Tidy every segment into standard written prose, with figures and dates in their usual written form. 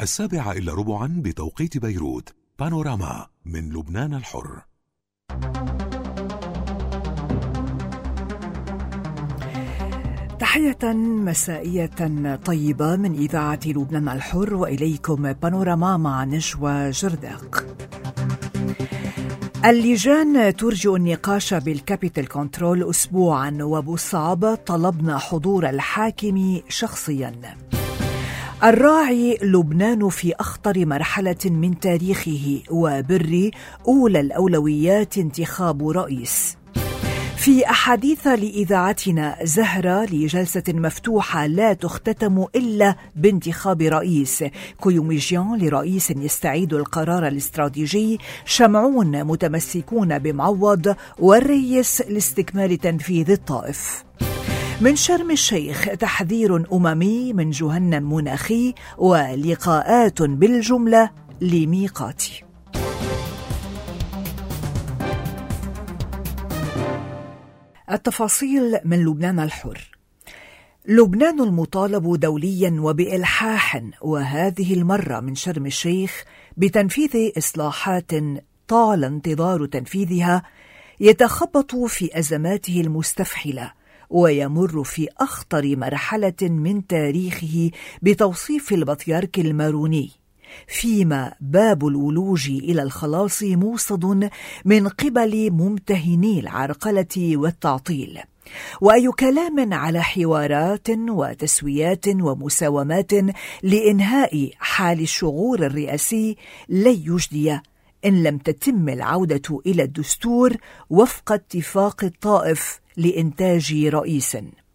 7:15 بتوقيت بيروت. بانوراما من لبنان الحر. تحية مسائية طيبة من إذاعة لبنان الحر، وإليكم بانوراما مع نجوى جرداق. اللجان ترجئ النقاش بالكابيتال كنترول أسبوعا، وبصعب طلبنا حضور الحاكم شخصيا. الراعي لبنان في أخطر مرحلة من تاريخه، وبر أولى الأولويات انتخاب رئيس. في أحاديث لإذاعتنا زهرة لجلسة مفتوحة لا تختتم إلا بانتخاب رئيس، كويوميجيان لرئيس يستعيد القرار الاستراتيجي، شمعون متمسكون بمعوض، والرئيس لاستكمال تنفيذ الطائف. من شرم الشيخ تحذير أممي من جهنم مناخي، ولقاءات بالجملة لميقاتي. التفاصيل من لبنان الحر. لبنان المطالب دوليا وبإلحاح، وهذه المرة من شرم الشيخ، بتنفيذ إصلاحات طال انتظار تنفيذها، يتخبط في أزماته المستفحلة، ويمر في أخطر مرحلة من تاريخه بتوصيف البطريرك الماروني، فيما باب الولوج إلى الخلاص موصد من قبل ممتهني العرقلة والتعطيل. وأي كلام على حوارات وتسويات ومساومات لإنهاء حال الشغور الرئاسي لن يجدي إن لم تتم العودة إلى الدستور وفق اتفاق الطائف لإنتاج رئيس.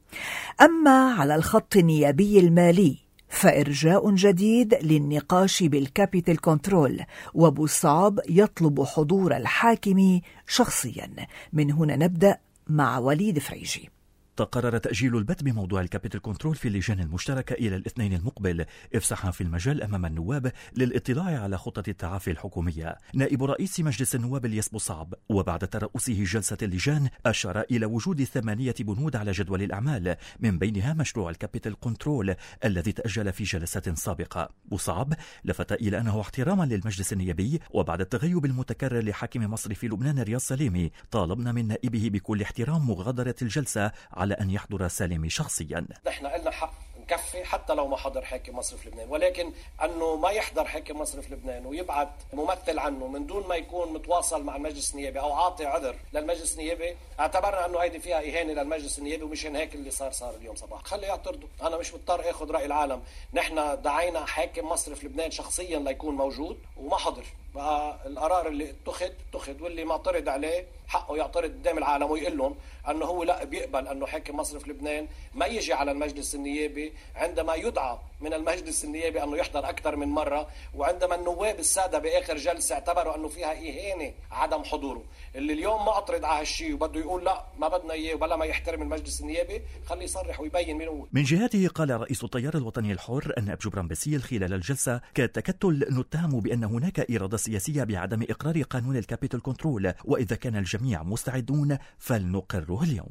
أما على الخط النيابي المالي فإرجاء جديد للنقاش بالكابيتال كنترول، وبصعب يطلب حضور الحاكم شخصيا. من هنا نبدأ مع وليد فريجي. تقرر تأجيل البت بموضوع الكابيتال كنترول في اللجان المشتركة إلى الاثنين المقبل، إفساحا في المجال أمام النواب للاطلاع على خطة التعافي الحكومية. نائب رئيس مجلس النواب الياس بوصعب، وبعد ترأسه جلسة اللجان، أشار إلى وجود 8 بنود على جدول الأعمال، من بينها مشروع الكابيتال كنترول الذي تأجل في جلسات سابقة. بوصعب لفت إلى أنه احتراما للمجلس النيابي، وبعد التغيب المتكرر لحاكم مصر في لبنان رياض سليمي، طالبنا من نائبه بكل احترام مغادرة الجلسة على أن يحضر سالمي شخصيا. نحن قلنا حق نكفي حتى لو ما حضر حاكم مصر في لبنان، ولكن أنه ما يحضر حاكم مصر في لبنان ويبعث ممثل عنه من دون ما يكون متواصل مع المجلس النيابي أو عاطي عذر للمجلس النيابي، اعتبرنا أنه هيدي فيها إهانة للمجلس النيابي، ومشان هيك اللي صار اليوم صباح. خلي يعترضوا، أنا مش مضطر أخذ رأي العالم. نحن دعينا حاكم مصر في لبنان شخصيا ليكون موجود وما حضر، القرار اللي اتخذ واللي معترض عليه حقه يعترض قدام العالم ويقول لهم انه هو لا بيقبل انه حاكم مصر في لبنان ما يجي على المجلس النيابي عندما يدعى من المجلس النيابي انه يحضر اكثر من مره، وعندما النواب الساده باخر جلسه اعتبروا انه فيها اهانه عدم حضوره. اللي اليوم معترض على هالشيء وبده يقول لا ما بدنا اياه وبلا ما يحترم المجلس النيابي، خليه يصرح ويبين مين هو. من جهته قال رئيس التيار الوطني الحر ان جبران باسيل خلال الجلسه كتكتل نتهم بان هناك اراده سياسيه بعدم اقرار قانون الكابيتال كنترول، واذا كان الجميع مستعدون فلنقره اليوم.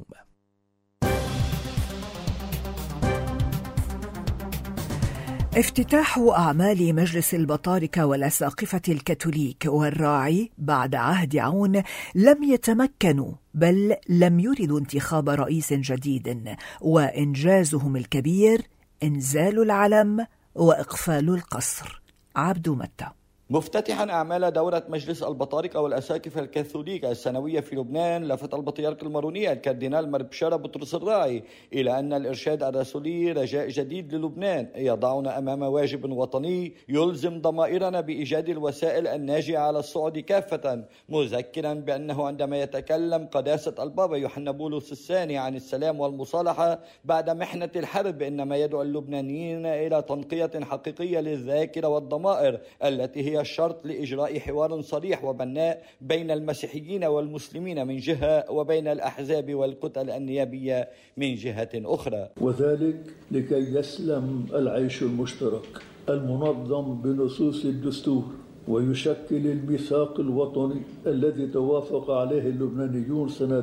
افتتاح أعمال مجلس البطاركة والأساقفة الكاثوليك والراعي بعد عهد عون لم يتمكنوا، بل لم يردوا انتخاب رئيس جديد، وإنجازهم الكبير إنزال العلم وإقفال القصر. عبد متى. مفتتحا أعمال دورة مجلس البطاركة والأساقفة الكاثوليكية السنوية في لبنان، لفت البطريرك الماروني الكاردينال مربشارة بطرس الراعي إلى أن الإرشاد الرسولي رجاء جديد للبنان يضعنا أمام واجب وطني يلزم ضمائرنا بإيجاد الوسائل الناجعة على الصعد كافة، مذكرا بأنه عندما يتكلم قداسة البابا يوحنا بولس الثاني عن السلام والمصالحة بعد محنة الحرب، إنما يدعو اللبنانيين إلى تنقية حقيقية للذاكرة والضمائر التي هي الشرط لإجراء حوار صريح وبناء بين المسيحيين والمسلمين من جهة وبين الأحزاب والكتل النيابية من جهة أخرى، وذلك لكي يسلم العيش المشترك المنظم بنصوص الدستور ويشكل الميثاق الوطني الذي توافق عليه اللبنانيون سنة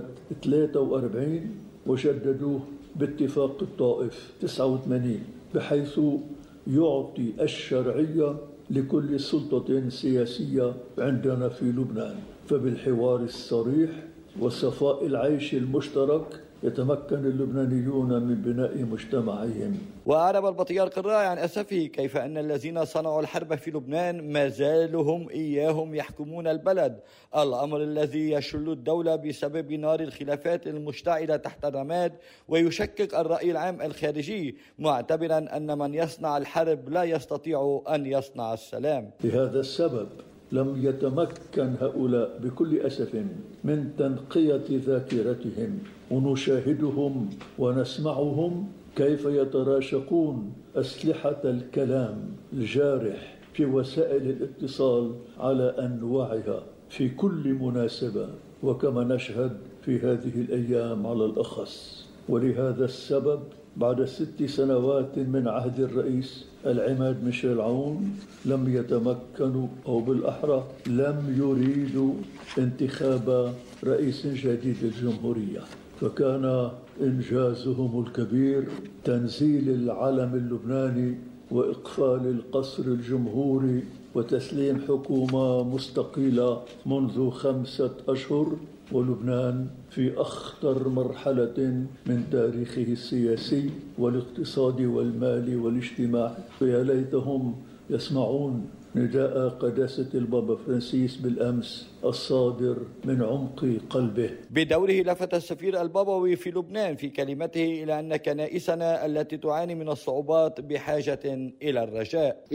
43 وشددوه باتفاق الطائف 89، بحيث يعطي الشرعية لكل سلطة سياسية عندنا في لبنان. فبالحوار الصريح وصفاء العيش المشترك يتمكن اللبنانيون من بناء مجتمعهم. وأعرب البطريرك الراعي عن أسفه كيف أن الذين صنعوا الحرب في لبنان ما زالوا هم إياهم يحكمون البلد، الأمر الذي يشل الدولة بسبب نار الخلافات المشتعلة تحت الرماد ويشكك الرأي العام الخارجي، معتبرا أن من يصنع الحرب لا يستطيع أن يصنع السلام. لهذا السبب لم يتمكن هؤلاء بكل أسف من تنقية ذاكرتهم، ونشاهدهم ونسمعهم كيف يتراشقون أسلحة الكلام الجارح في وسائل الاتصال على أنواعها في كل مناسبة، وكما نشهد في هذه الأيام على الأخص. ولهذا السبب بعد 6 سنوات من عهد الرئيس العماد ميشيل عون لم يتمكنوا، أو بالأحرى لم يريدوا انتخاب رئيس جديد للجمهورية، فكان إنجازهم الكبير تنزيل العلم اللبناني وإقفال القصر الجمهوري وتسليم حكومة مستقلة منذ 5 أشهر، ولبنان في أخطر مرحلة من تاريخه السياسي والاقتصادي والمالي والاجتماعي. فيا ليتهم يسمعون نداء قداسة البابا فرانسيس بالأمس الصادر من عمق قلبه. بدوره لفت السفير البابوي في لبنان في كلمته إلى أن كنائسنا التي تعاني من الصعوبات بحاجة إلى الرجاء.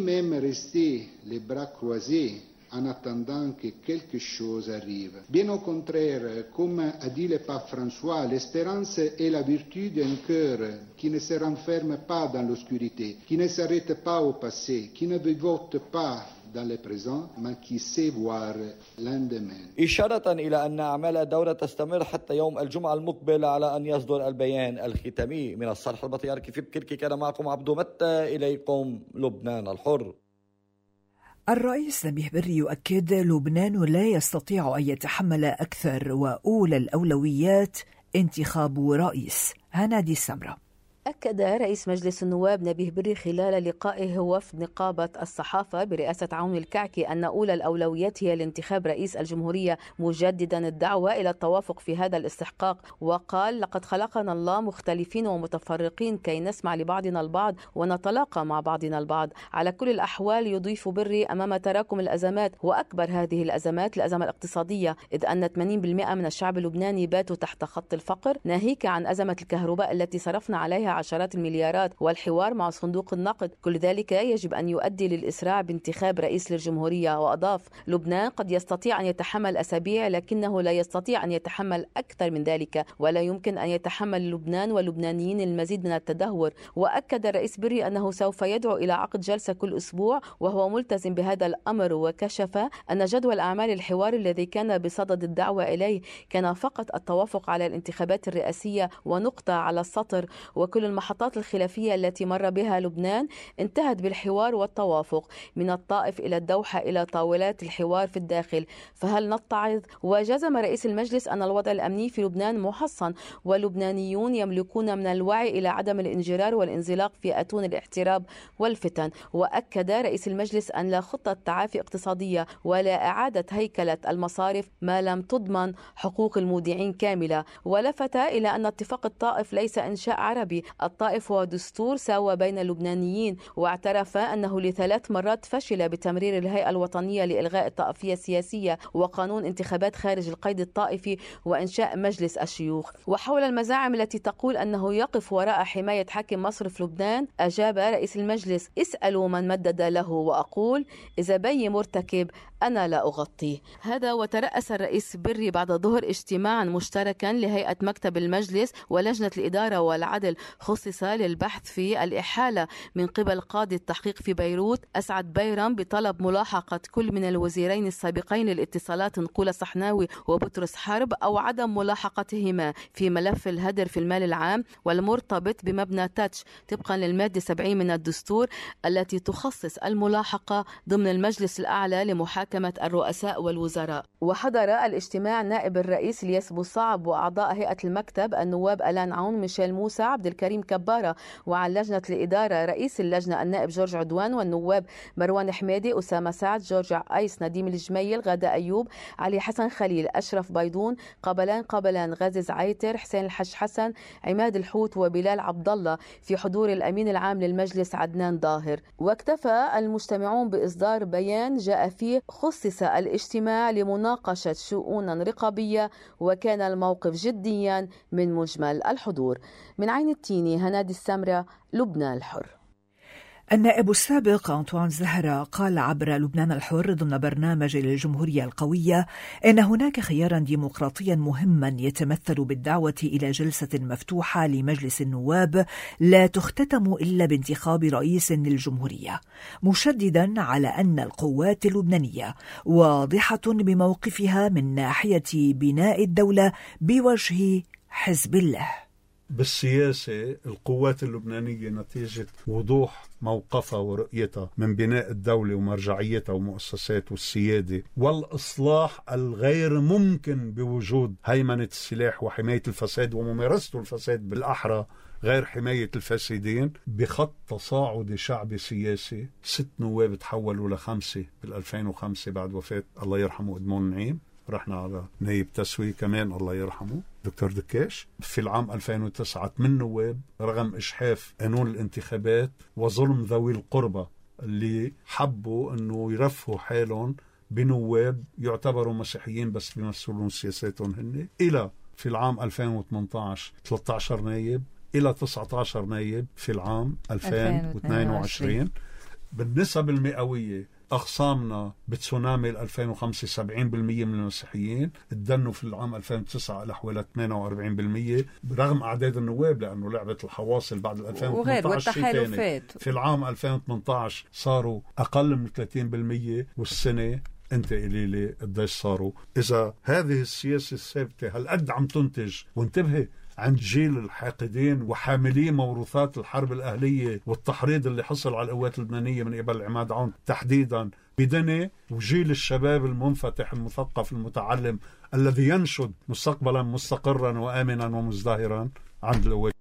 en attendant que quelque chose arrive. Bien au contraire, comme a dit le pape François, l'espérance est la vertu d'un cœur qui ne se renferme pas dans l'obscurité, qui ne s'arrête pas au passé, qui ne vivote pas dans le présent, mais qui sait voir l'endemain. إشارة إلى أن أعمال الدورة تستمر حتى يوم الجمعة المقبل على أن يصدر البيان الختامي. من الصالح البطريركي في بكركي كان معكم عبدو متى، إليكم لبنان الحر. الرئيس نبيه بري يؤكد لبنان لا يستطيع أن يتحمل أكثر، وأولى الأولويات انتخاب رئيس. هنادي السمرة. أكد رئيس مجلس النواب نبيه بري خلال لقائه وفد نقابة الصحافة برئاسة عون الكعكي أن أولى الأولويات هي لانتخاب رئيس الجمهورية، مجددا الدعوة إلى التوافق في هذا الاستحقاق. وقال: لقد خلقنا الله مختلفين ومتفرقين كي نسمع لبعضنا البعض ونتلاقى مع بعضنا البعض. على كل الأحوال، يضيف بري، أمام تراكم الأزمات وأكبر هذه الأزمات الأزمة الاقتصادية، إذ أن 80% من الشعب اللبناني باتوا تحت خط الفقر، ناهيك عن أزمة الكهرباء التي صرفنا عليها عشرات المليارات والحوار مع صندوق النقد. كل ذلك يجب أن يؤدي للإسراع بانتخاب رئيس للجمهورية. وأضاف: لبنان قد يستطيع أن يتحمل أسابيع، لكنه لا يستطيع أن يتحمل أكثر من ذلك، ولا يمكن أن يتحمل لبنان واللبنانيين المزيد من التدهور. وأكد الرئيس بري أنه سوف يدعو إلى عقد جلسة كل أسبوع، وهو ملتزم بهذا الأمر. وكشف أن جدول أعمال الحوار الذي كان بصدد الدعوة إليه كان فقط التوافق على الانتخابات الرئاسية ونقطة على السطر، وكل المحطات الخلافية التي مر بها لبنان انتهت بالحوار والتوافق، من الطائف إلى الدوحة إلى طاولات الحوار في الداخل. فهل نتعظ؟ وجزم رئيس المجلس أن الوضع الأمني في لبنان محصن، واللبنانيون يملكون من الوعي إلى عدم الانجرار والانزلاق في أتون الاحتراب والفتن. وأكد رئيس المجلس أن لا خطة تعافي اقتصادية ولا إعادة هيكلة المصارف ما لم تضمن حقوق المودعين كاملة. ولفت إلى أن اتفاق الطائف ليس إنشاء عربي، الطائف هو دستور ساوى بين اللبنانيين. واعترف أنه ل3 مرات فشل بتمرير الهيئة الوطنية لإلغاء الطائفية السياسية وقانون انتخابات خارج القيد الطائفي وإنشاء مجلس الشيوخ. وحول المزاعم التي تقول أنه يقف وراء حماية حاكم مصرف لبنان، أجاب رئيس المجلس: اسألوا من مدد له، وأقول إذا بي مرتكب أنا لا أغطيه. هذا وترأس الرئيس بري بعد ظهر اجتماعا مشتركا لهيئة مكتب المجلس ولجنة الإدارة والعدل خصص للبحث في الإحالة من قبل قاضي التحقيق في بيروت أسعد بيرم بطلب ملاحقة كل من الوزيرين السابقين للاتصالات نقول صحناوي وبطرس حرب أو عدم ملاحقتهما في ملف الهدر في المال العام والمرتبط بمبنى تاتش طبقا للمادة 70 من الدستور التي تخصص الملاحقة ضمن المجلس الأعلى لمحاكمة محكمة الرؤساء والوزراء. وحضر الاجتماع نائب الرئيس الياس بوصعب وأعضاء هيئة المكتب النواب ألان عون، ميشيل موسى، عبد الكريم كبارة، وعن لجنة الإدارة رئيس اللجنة النائب جورج عدوان، والنواب مروان حميدي، أسامة سعد، جورج عايس، نديم الجميل، غادة أيوب، علي حسن خليل، أشرف بيضون، قبلان غازز عيتر، حسين الحج حسن، عماد الحوت، وبلال عبد الله، في حضور الأمين العام للمجلس عدنان ظاهر. واكتفى المجتمعون بإصدار بيان جاء فيه خصص الاجتماع لمناقشة شؤون رقابية، وكان الموقف جديا من مجمل الحضور. من عين التيني، هنادي السمرة، لبنان الحر. النائب السابق أنطوان زهرة قال عبر لبنان الحر ضمن برنامج الجمهورية القوية إن هناك خيارا ديمقراطيا مهما يتمثل بالدعوة إلى جلسة مفتوحة لمجلس النواب لا تختتم إلا بانتخاب رئيس للجمهورية، مشددا على أن القوات اللبنانية واضحة بموقفها من ناحية بناء الدولة بوجه حزب الله. بالسياسة القوات اللبنانية نتيجة وضوح موقفها ورؤيتها من بناء الدولة ومرجعيتها ومؤسسات والسيادة والإصلاح الغير ممكن بوجود هيمنة السلاح وحماية الفساد وممارسة الفساد بالأحرى غير حماية الفاسدين، بخط تصاعد شعبي سياسي. 6 نواب تحولوا ل5 بال2005 بعد وفاة الله يرحمه إدمون نعيم. رحنا على نايب تسوي كمان الله يرحمه دكتور دكاش. في العام 2009 8 نواب رغم إجحاف قانون الانتخابات وظلم ذوي القربى اللي حبوا أنه يرفعوا حالهم بنواب يعتبروا مسيحيين بس بيمثلون سياساتهم هن، إلى في العام 2018 13 نايب إلى 19 نايب في العام 2022. بالنسب المئوية أخصامنا بتسونامي 2005 70% من المسيحيين، اتدنوا في العام 2009 على حوالي 48% برغم أعداد النواب، لأنه لعبة الحواصل بعد 2018 في العام 2018 صاروا أقل من 30%، والسنة أنت قليلي قديش صاروا. إذا هذه السياسة الثابتة هالقد عم تنتج، وانتبهي عند جيل الحاقدين وحاملي موروثات الحرب الأهلية والتحريض اللي حصل على القوات اللبنانية من قبل عماد عون تحديدا بدني، وجيل الشباب المنفتح المثقف المتعلم الذي ينشد مستقبلا مستقرا وآمنا ومزدهرا عند القوات.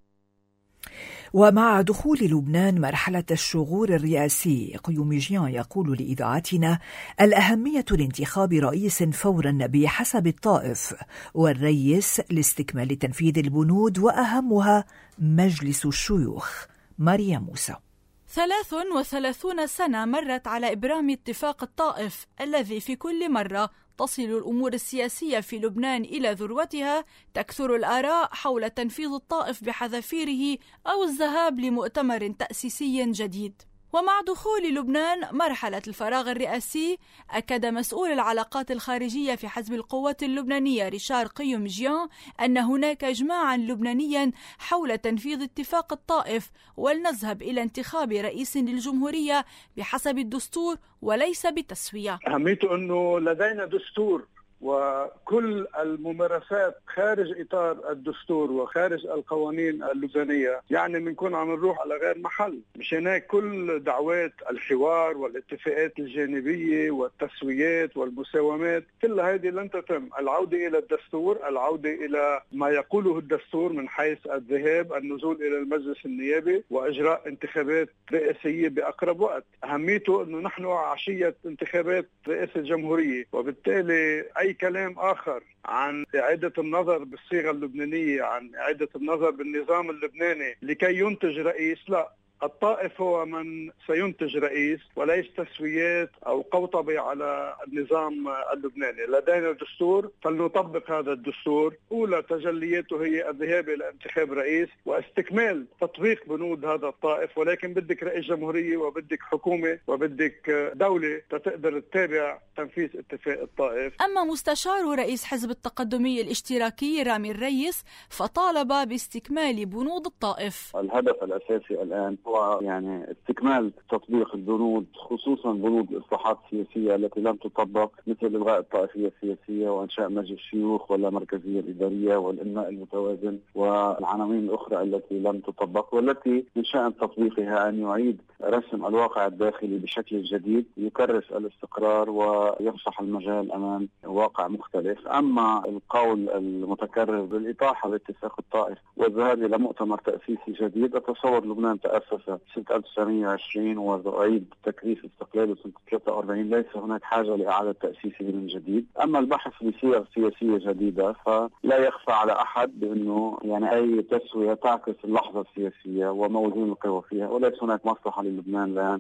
ومع دخول لبنان مرحلة الشغور الرئاسي، قيوميجيان يقول لإذاعتنا: الأهمية لانتخاب رئيس فورا بحسب الطائف، والرئيس لاستكمال تنفيذ البنود، وأهمها مجلس الشيوخ. ماريا موسى. 33 سنة مرت على إبرام اتفاق الطائف الذي في كل مرة تصل الأمور السياسية في لبنان إلى ذروتها تكثر الآراء حول تنفيذ الطائف بحذافيره أو الذهاب لمؤتمر تأسيسي جديد. ومع دخول لبنان مرحلة الفراغ الرئاسي، أكد مسؤول العلاقات الخارجية في حزب القوات اللبنانية ريشار قيوميجيان أن هناك إجماعا لبنانيا حول تنفيذ اتفاق الطائف، ولنذهب إلى انتخاب رئيس للجمهورية بحسب الدستور وليس بتسوية. أهميته أنه لدينا دستور، وكل الممارسات خارج إطار الدستور وخارج القوانين اللبنانية يعني بنكون عم نروح على غير محل. مش هناك كل دعوات الحوار والاتفاقات الجانبية والتسويات والمساومات كلها هذه لن تتم. العودة إلى الدستور، العودة إلى ما يقوله الدستور من حيث الذهاب النزول إلى المجلس النيابي وإجراء انتخابات رئاسية بأقرب وقت. أهميته أنه نحن عشية انتخابات رئاسة الجمهورية، وبالتالي أي كلام آخر عن إعادة النظر بالصيغة اللبنانية، عن إعادة النظر بالنظام اللبناني لكي ينتج رئيس، لا، الطائف هو من سينتج رئيس وليس تسويات أو قوطبة على النظام اللبناني. لدينا دستور فلنطبق هذا الدستور. أولى تجلياته هي الذهاب إلى انتخاب رئيس واستكمال تطبيق بنود هذا الطائف، ولكن بدك رئيس جمهورية وبدك حكومة وبدك دولة تقدر تتابع تنفيذ اتفاق الطائف. أما مستشار رئيس حزب التقدمي الاشتراكي رامي الريس فطالب باستكمال بنود الطائف. الهدف الأساسي الآن هو هو يعني استكمال تطبيق البنود، خصوصا بنود الإصلاحات السياسية التي لم تطبق، مثل إلغاء الطائفية السياسية وإنشاء مجلس شيوخ ولا مركزية الإدارية والإنماء المتوازن والعناوين الأخرى التي لم تطبق، والتي من شأن تطبيقها أن يعيد رسم الواقع الداخلي بشكل جديد، يكرس الاستقرار ويفسح المجال أمام واقع مختلف. أما القول المتكرر بالإطاحة باتفاق الطائف والذهاب إلى مؤتمر تأسيسي جديد، أتصور لبنان تأسس سنة 1920 وأعيد تكريس استقلاله سنة 43، ليس هناك حاجة لإعادة تأسيسه من جديد. أما البحث بصيغ سياسية جديدة فلا يخفى على أحد بأنه يعني أي تسوية تعكس اللحظة السياسية وموازين القوى فيها، وليس هناك مصلحة للبنان الآن.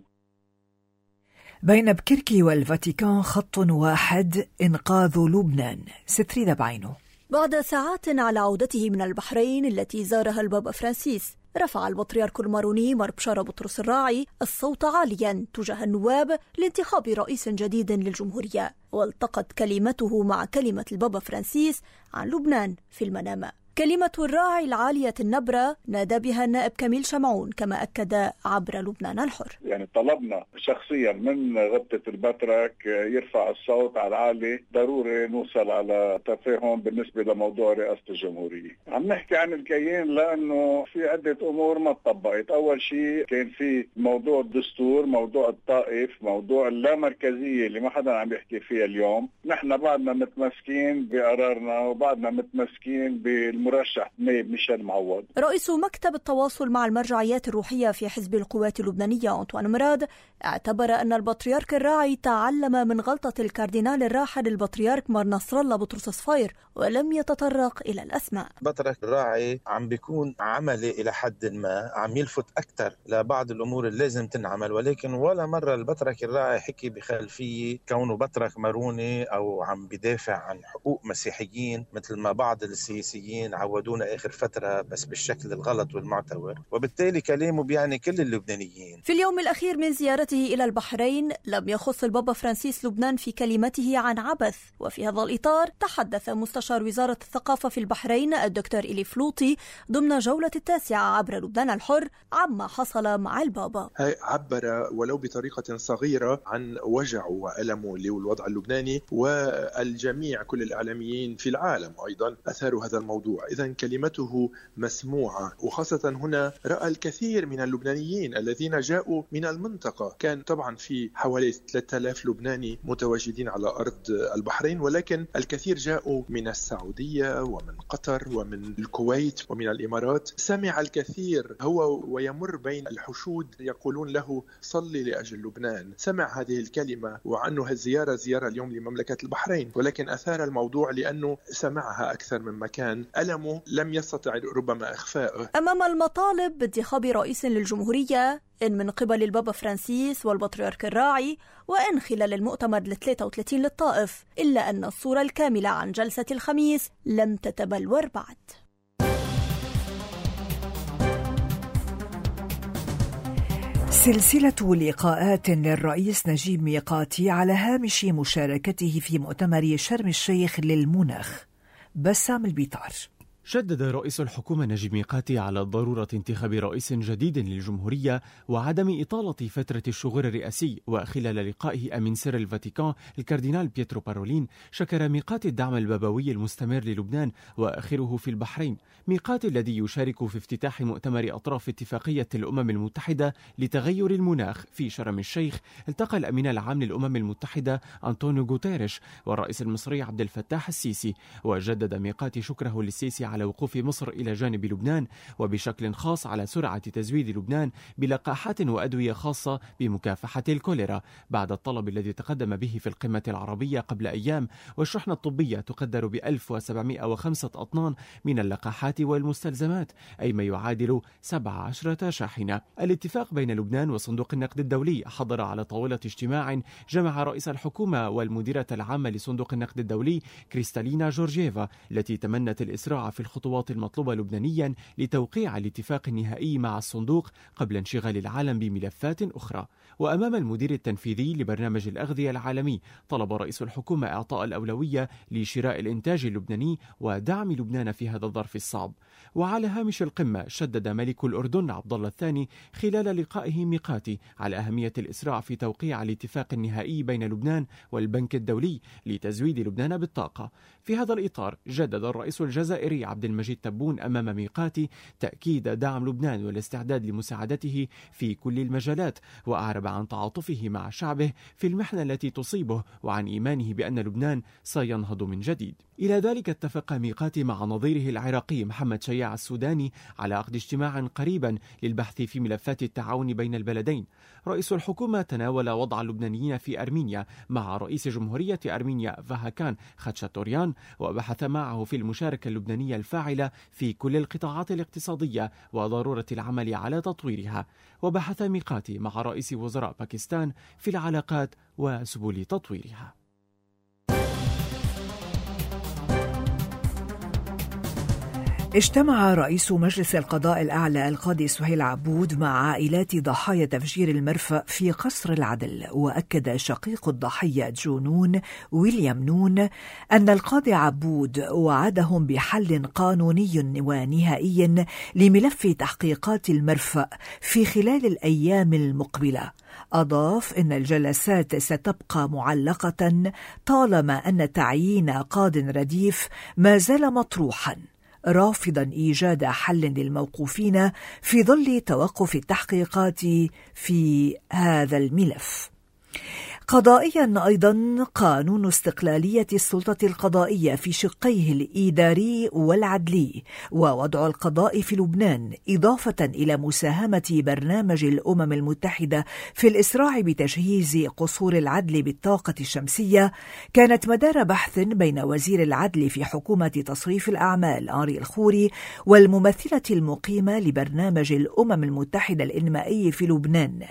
بين بكركي والفاتيكان خط واحد: إنقاذ لبنان. ستريد بعينه. بعد ساعات على عودته من البحرين التي زارها البابا فرانسيس، رفع البطريرك الماروني مار بشارة بطرس الراعي الصوت عاليا تجاه النواب لانتخاب رئيس جديد للجمهورية، والتقت كلمته مع كلمة البابا فرانسيس عن لبنان في المنامة. كلمة الراعي العالية النبرة نادى بها النائب كميل شمعون، كما أكد عبر لبنان الحر. يعني طلبنا شخصيا من غبطة البطرك يرفع الصوت على العالي، ضروري نوصل على تفاهم بالنسبة لموضوع رئاسة الجمهورية. عم نحكي عن الكيان لأنه في عدة أمور ما تطبقت. أول شيء كان في موضوع الدستور، موضوع الطائف، موضوع اللامركزية اللي ما حدا عم يحكي فيها اليوم. نحن بعدنا متمسكين بقرارنا وبعدنا متمسكين بالمرشح نائب ميشيل معوض. رئيس مكتب التواصل مع المرجعيات الروحية في حزب القوات اللبنانية أنطوان مراد اعتبر أن البطريرك الراعي تعلم من غلطة الكاردينال الراحل البطريرك مار نصر الله بطرس صفير ولم يتطرق إلى الأسماء. البطريرك الراعي عم بيكون عملي إلى حد ما، عم يلفت أكثر لبعض الأمور اللي لازم تنعمل، ولكن ولا مرة البطريرك الراعي حكي بخلفية كونه بطرك ماروني أو عم بدافع عن حقوق مسيحيين مثل ما بعض السياسيين عودونا آخر فترة، بس بالشكل الغلط والمعتبر، وبالتالي كلامه بيعني كل اللبنانيين. في اليوم الأخير من زيارته إلى البحرين لم يخص البابا فرانسيس لبنان في كلمته عن عبث، وفي هذا الإطار تحدث مستشار وزارة الثقافة في البحرين الدكتور إلي فلوطي ضمن جولة التاسعة عبر لبنان الحر عما حصل مع البابا. عبر ولو بطريقة صغيرة عن وجعه وألمه للوضع اللبناني، والجميع كل الإعلاميين في العالم أيضا أثاروا هذا الموضوع. إذن كلمته مسموعة، وخاصة هنا رأى الكثير من اللبنانيين الذين جاءوا من المنطقة. كان طبعا في حوالي 3000 لبناني متواجدين على أرض البحرين، ولكن الكثير جاءوا من السعودية ومن قطر ومن الكويت ومن الإمارات. سمع الكثير هو ويمر بين الحشود يقولون له صلي لأجل لبنان. سمع هذه الكلمة، وعنه الزيارة زيارة اليوم لمملكة البحرين، ولكن أثار الموضوع لأنه سمعها أكثر من مكان. ألمه لم يستطع ربما إخفاءه. أمام المطالب بانتخاب رئيس للجمهورية إن من قبل البابا فرانسيس والبطريرك الراعي، وإن خلال المؤتمر 33 للطائف، إلا أن الصورة الكاملة عن جلسة الخميس لم تتبلور بعد. سلسلة لقاءات للرئيس نجيب ميقاتي على هامش مشاركته في مؤتمر شرم الشيخ للمناخ. بسام البيطار. شدد رئيس الحكومة نجيب ميقاتي على ضرورة انتخاب رئيس جديد للجمهورية وعدم إطالة فترة الشغل الرئاسي. وخلال لقائه أمين سر الفاتيكان الكاردينال بيترو بارولين شكر ميقاتي الدعم البابوي المستمر للبنان وآخره في البحرين. ميقاتي الذي يشارك في افتتاح مؤتمر أطراف اتفاقية الأمم المتحدة لتغير المناخ في شرم الشيخ التقى الأمين العام للأمم المتحدة أنطونيو غوتيريش والرئيس المصري عبد الفتاح السيسي. وجدد ميقاتي شكره للسيسي على وقوف مصر إلى جانب لبنان، وبشكل خاص على سرعة تزويد لبنان بلقاحات وأدوية خاصة بمكافحة الكوليرا بعد الطلب الذي تقدم به في القمة العربية قبل أيام. والشحنة الطبية تقدر ب1705 أطنان من اللقاحات والمستلزمات، أي ما يعادل 17 شاحنة. الاتفاق بين لبنان وصندوق النقد الدولي حضر على طاولة اجتماع جمع رئيس الحكومة والمديرة العامة لصندوق النقد الدولي كريستالينا جورجيفا، التي تمنت الإسراع في الخطوات المطلوبة لبنانيا لتوقيع الاتفاق النهائي مع الصندوق قبل انشغال العالم بملفات أخرى. وأمام المدير التنفيذي لبرنامج الأغذية العالمي طلب رئيس الحكومة إعطاء الأولوية لشراء الإنتاج اللبناني ودعم لبنان في هذا الظرف الصعب. وعلى هامش القمة شدد ملك الأردن عبد الله الثاني خلال لقائه ميقاتي على أهمية الإسراع في توقيع الاتفاق النهائي بين لبنان والبنك الدولي لتزويد لبنان بالطاقة. في هذا الإطار جدد الرئيس الجزائري عبد المجيد تبون أمام ميقاتي تأكيد دعم لبنان والاستعداد لمساعدته في كل المجالات، وأعرب عن تعاطفه مع شعبه في المحنة التي تصيبه وعن إيمانه بأن لبنان سينهض من جديد. إلى ذلك اتفق ميقاتي مع نظيره العراقي محمد شياع السوداني على عقد اجتماع قريبا للبحث في ملفات التعاون بين البلدين. رئيس الحكومة تناول وضع اللبنانيين في أرمينيا مع رئيس جمهورية أرمينيا فاهكان خاتشاتوريان، وبحث معه في المشاركة اللبنانية الفاعلة في كل القطاعات الاقتصادية وضرورة العمل على تطويرها. وبحث ميقاتي مع رئيس وزراء باكستان في العلاقات وسبل تطويرها. اجتمع رئيس مجلس القضاء الأعلى القاضي سهيل عبود مع عائلات ضحايا تفجير المرفأ في قصر العدل، وأكد شقيق الضحية جونون ويليام نون أن القاضي عبود وعدهم بحل قانوني ونهائي لملف تحقيقات المرفأ في خلال الأيام المقبلة. أضاف أن الجلسات ستبقى معلقة طالما أن تعيين قاضٍ رديف ما زال مطروحاً، رافضا إيجاد حل للموقوفين في ظل توقف التحقيقات في هذا الملف. قضائيا أيضا قانون استقلالية السلطة القضائية في شقيه الإداري والعدلي ووضع القضاء في لبنان، إضافة إلى مساهمة برنامج الأمم المتحدة في الإسراع بتجهيز قصور العدل بالطاقة الشمسية، كانت مدار بحث بين وزير العدل في حكومة تصريف الأعمال أنري الخوري والممثلة المقيمة لبرنامج الأمم المتحدة الإنمائي في لبنان.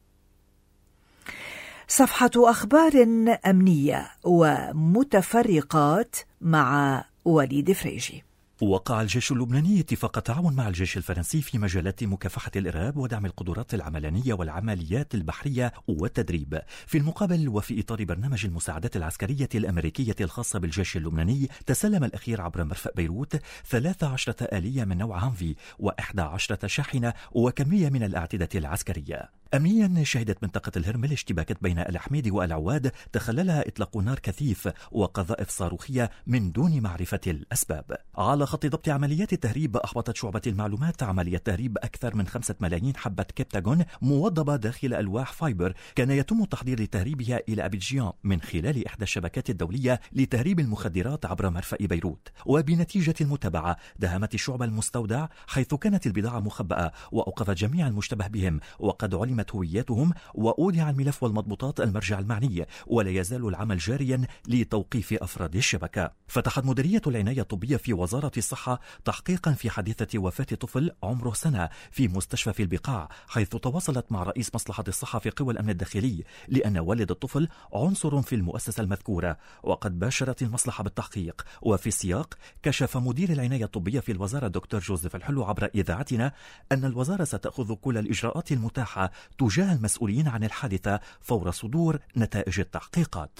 صفحة أخبار أمنية ومتفرقات مع وليد فريجي. وقع الجيش اللبناني اتفاق تعاون مع الجيش الفرنسي في مجالات مكافحة الإرهاب ودعم القدرات العملانية والعمليات البحرية والتدريب. في المقابل وفي إطار برنامج المساعدات العسكرية الأمريكية الخاصة بالجيش اللبناني، تسلم الأخير عبر مرفأ بيروت 13 آلية من نوع هانفي و11 شاحنة وكمية من الأعتدة العسكرية. أمنيا شهدت منطقة الهرمل اشتباكات بين الحميد والعواد تخللها إطلاق نار كثيف وقذائف صاروخية من دون معرفة الأسباب. على خط ضبط عمليات التهريب، أحبطت شعبة المعلومات عملية تهريب أكثر من 5 ملايين حبة كبتاغون موضبة داخل ألواح فايبر كان يتم التحضير لتهريبها إلى أبيجيان من خلال إحدى الشبكات الدولية لتهريب المخدرات عبر مرفأ بيروت. وبنتيجة المتابعة داهمت الشعبة المستودع حيث كانت البضاعة مخبأة، وأوقفت جميع المشتبه بهم وقد علمت هوياتهم، وأودع الملف والمضبوطات المرجع المعني، ولا يزال العمل جاريا لتوقيف أفراد الشبكة. فتحت مديرية العناية الطبية في وزارة الصحة تحقيقا في حادثة وفاة طفل عمره سنة في مستشفى في البقاع، حيث تواصلت مع رئيس مصلحة الصحة في قوى الأمن الداخلي لأن والد الطفل عنصر في المؤسسة المذكورة، وقد باشرت المصلحة بالتحقيق. وفي السياق كشف مدير العناية الطبية في الوزارة دكتور جوزيف الحلو عبر إذاعتنا أن الوزارة ستأخذ كل الإجراءات المتاحة تجاه المسؤولين عن الحادثة فور صدور نتائج التحقيقات.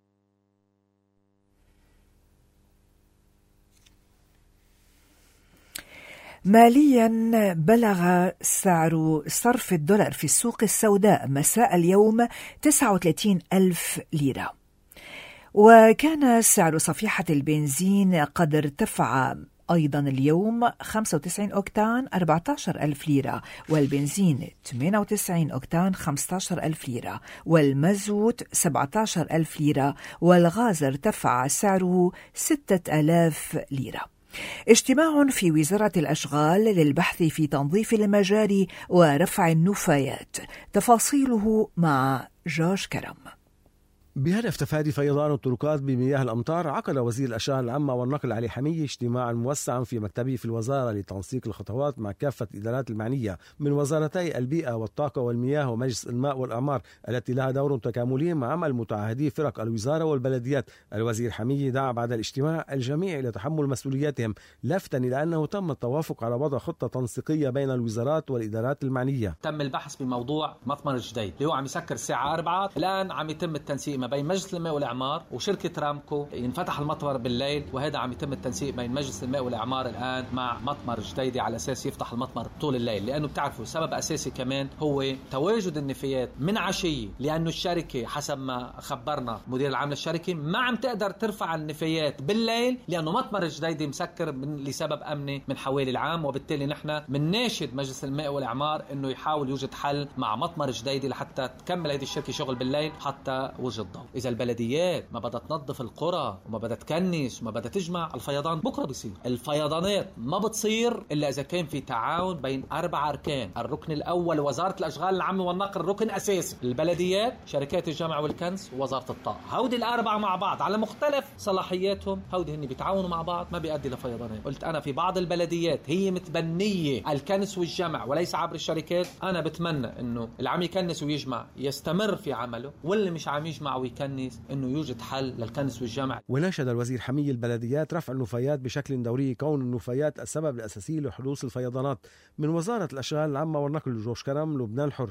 ماليا بلغ سعر صرف الدولار في السوق السوداء مساء اليوم 39,000 ليرة، وكان سعر صفيحة البنزين قد ارتفع أيضا اليوم 95 أوكتان 14,000 ليرة، والبنزين 98 أوكتان 15,000 ليرة، والمازوت 17,000 ليرة، والغاز ارتفع سعره 6,000 ليرة. اجتماع في وزارة الأشغال للبحث في تنظيف المجاري ورفع النفايات، تفاصيله مع جورج كرم. بهدف تفادي فيضان الطرقات بمياه الأمطار، عقد وزير الأشغال العامة والنقل علي حمية اجتماعا موسعا في مكتبه في الوزارة لتنسيق الخطوات مع كافة الإدارات المعنية من وزارتي البيئة والطاقة والمياه ومجلس الماء والأعمار التي لها دور تكاملي مع عمل متعهدي فرق الوزارة والبلديات. الوزير حمية دعا بعد الاجتماع الجميع إلى تحمل مسؤولياتهم، لافتا إلى أنه تم التوافق على وضع خطة تنسيقية بين الوزارات والإدارات المعنية. تم البحث بموضوع مطمر الجديد اللي هو عم يسكر الساعة 4. الآن عم يتم التنسيق ما بين مجلس الماء والإعمار وشركة رامكو، ينفتح المطمر بالليل، وهذا عم يتم التنسيق بين مجلس الماء والإعمار الآن مع مطمر جديدي على أساس يفتح المطمر طول الليل، لأنه بتعرفوا سبب أساسي كمان هو تواجد النفايات من عشية، لأنه الشركة حسب ما خبرنا مدير العام للشركة ما عم تقدر ترفع النفايات بالليل لأنه مطمر جديدي مسكر لسبب أمني من حوالي العام. وبالتالي نحن منناشد مجلس الماء والإعمار إنه يحاول يوجد حل مع مطمر جديدي لحتى تكمل هذه الشركة شغل بالليل حتى وجد ضوء. إذا البلديات ما بدها تنظف القرى وما بدها تكنس وما بدها تجمع، الفيضان بكرة بيصير. الفيضانات ما بتصير إلا إذا كان في تعاون بين 4 أركان. الركن الأول وزارة الأشغال العامة والنقل، ركن أساسي البلديات، شركات الجمع والكنس، ووزارة الطاقة. هودي الأربعة مع بعض على مختلف صلاحياتهم، هودي هن بيتعاونوا مع بعض، ما بيؤدي لفيضانات. قلت أنا في بعض البلديات هي متبنية الكنس والجمع وليس عبر الشركات، أنا بتمنى إنه اللي عم يكنس ويجمع يستمر في عمله، واللي مش عم يجمع ويكنس إنه يوجد حل للكنس والجمع. وناشد الوزير حمية البلديات رفع النفايات بشكل دوري، كون النفايات السبب الأساسي لحدوث الفيضانات. من وزارة الأشغال العامة والنقل، جوش كرم، لبنان الحر.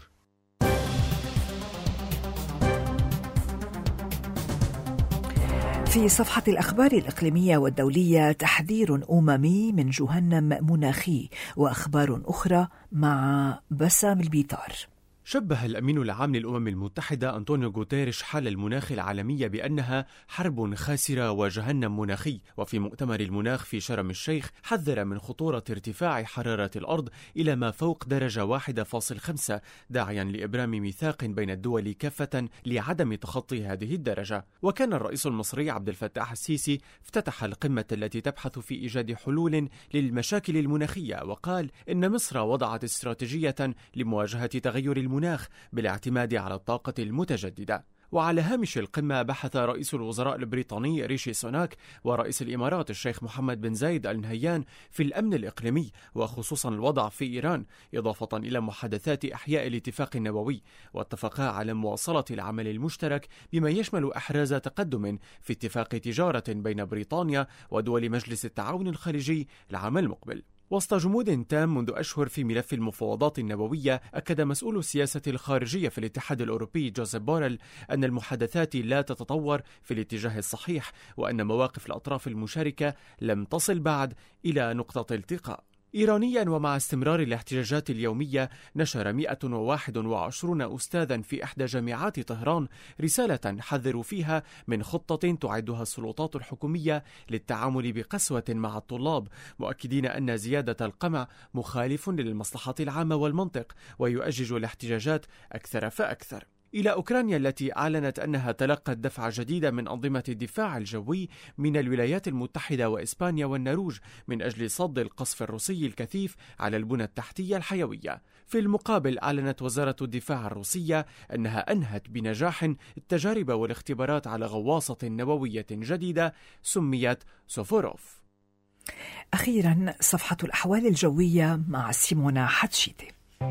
في صفحة الأخبار الإقليمية والدولية، تحذير أممي من جهنم مناخي، وأخبار أخرى مع بسام البيطار. شبه الأمين العام للأمم المتحدة أنطونيو غوتيريش حال المناخ العالمية بأنها حرب خاسرة وجهنم مناخي، وفي مؤتمر المناخ في شرم الشيخ حذر من خطورة ارتفاع حرارة الأرض إلى ما فوق درجة 1.5، داعيا لإبرام ميثاق بين الدول كافة لعدم تخطي هذه الدرجة. وكان الرئيس المصري عبد الفتاح السيسي افتتح القمة التي تبحث في إيجاد حلول للمشاكل المناخية، وقال إن مصر وضعت استراتيجية لمواجهة تغير المناخ بالاعتماد على الطاقة المتجددة. وعلى هامش القمة بحث رئيس الوزراء البريطاني ريشي سوناك ورئيس الإمارات الشيخ محمد بن زايد آل نهيان في الأمن الإقليمي، وخصوصا الوضع في إيران، إضافة إلى محادثات إحياء الاتفاق النووي، واتفقا على مواصلة العمل المشترك بما يشمل إحراز تقدم في اتفاق تجارة بين بريطانيا ودول مجلس التعاون الخليجي العام المقبل. وسط جمود تام منذ أشهر في ملف المفاوضات النووية، أكد مسؤول السياسة الخارجية في الاتحاد الأوروبي جوزيف بوريل أن المحادثات لا تتطور في الاتجاه الصحيح، وأن مواقف الأطراف المشاركة لم تصل بعد إلى نقطة التقاء. إيرانيا، ومع استمرار الاحتجاجات اليومية، نشر 121 أستاذا في إحدى جامعات طهران رسالة حذروا فيها من خطة تعدها السلطات الحكومية للتعامل بقسوة مع الطلاب، مؤكدين أن زيادة القمع مخالف للمصلحة العامة والمنطق ويؤجج الاحتجاجات أكثر فأكثر. إلى أوكرانيا التي أعلنت أنها تلقت دفعة جديدة من أنظمة الدفاع الجوي من الولايات المتحدة وإسبانيا والنرويج من أجل صد القصف الروسي الكثيف على البنى التحتية الحيوية. في المقابل، أعلنت وزارة الدفاع الروسية أنها أنهت بنجاح التجارب والاختبارات على غواصة نووية جديدة سميت سوفوروف. أخيرا صفحة الأحوال الجوية مع سيمونا حتشيتي.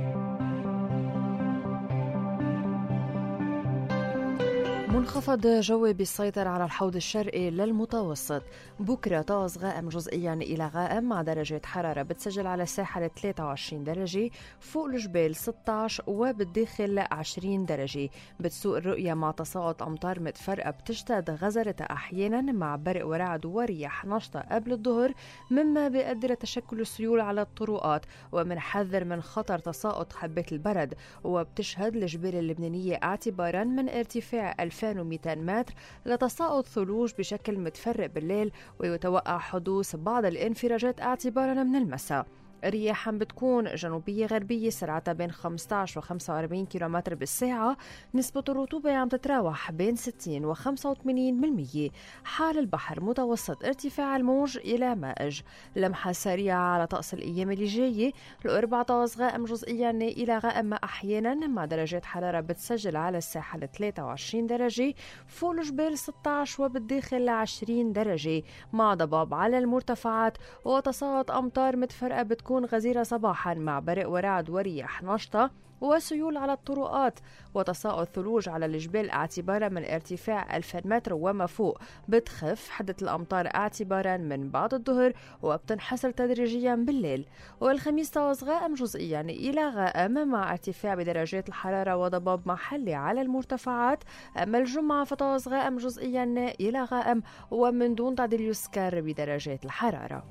منخفض جوي بيسيطر على الحوض الشرقي للمتوسط. بكرة طقس غائم جزئيا إلى غائم مع درجة حرارة بتسجل على الساحل 23 درجة، فوق الجبال 16 وبالداخل 20 درجة. بتسوء الرؤية مع تساقط أمطار متفرقة بتشتد غزرة أحيانا مع برق ورعد ورياح نشطة قبل الظهر، مما بيؤدي لتشكل السيول على الطرقات، ومنحذر من خطر تساقط حبات البرد. وبتشهد الجبال اللبنانية اعتبارا من ارتفاع 2200 متر لتساقط ثلوج بشكل متفرق بالليل، ويتوقع حدوث بعض الانفراجات اعتبارا من المساء. رياح بتكون جنوبية غربية سرعتها بين 15 و 45 كيلومتر بالساعة. نسبة الرطوبة عم تتراوح بين 60 و 85%. حال البحر متوسط، ارتفاع الموج إلى مائج. لمحة سريعة على طقس الأيام اللي جاية. القرباطاز غائم جزئيا إلى غائم أحيانا مع درجات حرارة بتسجل على الساحل 23 درجة، فوق الجبال 16 وبالداخل 20 درجة، مع ضباب على المرتفعات وتساقط أمطار متفرقة بتكون غزيرة صباحا مع برق ورعد ورياح نشطة وسيول على الطرقات وتساقط ثلوج على الجبال اعتبارا من ارتفاع 2000 متر وما فوق. بتخف حدة الأمطار اعتبارا من بعد الظهر وبتنحسر تدريجيا بالليل. والخميس طقس غائم جزئيا إلى غائم مع ارتفاع بدرجات الحرارة وضباب محلي على المرتفعات. أما الجمعة فطقس غائم جزئيا إلى غائم ومن دون تعديل يسكر بدرجات الحرارة.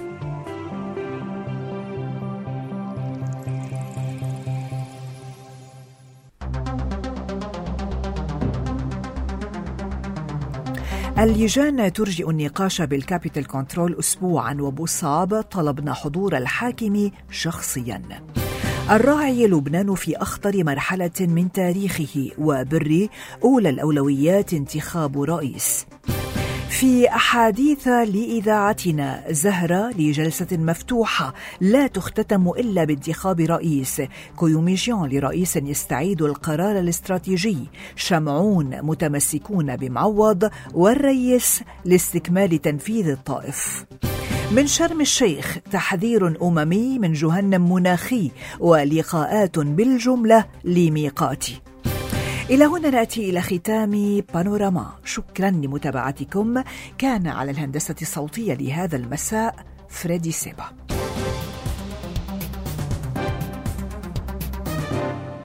اللجان ترجئ النقاش بالكابيتال كنترول أسبوعا، وبصاب طلبنا حضور الحاكم شخصيا. الراعي لبنان في أخطر مرحلة من تاريخه، وبر أولى الأولويات انتخاب رئيس. في أحاديث لإذاعتنا زهرة لجلسة مفتوحة لا تختتم إلا بانتخاب رئيس. كويوميجيان لرئيس يستعيد القرار الاستراتيجي. شمعون متمسكون بمعوض، والرئيس لاستكمال تنفيذ الطائف. من شرم الشيخ تحذير أممي من جهنم مناخي، ولقاءات بالجملة لميقاتي. إلى هنا نأتي إلى ختام بانوراما. شكرا لمتابعتكم. كان على الهندسة الصوتية لهذا المساء فريدي سيبا.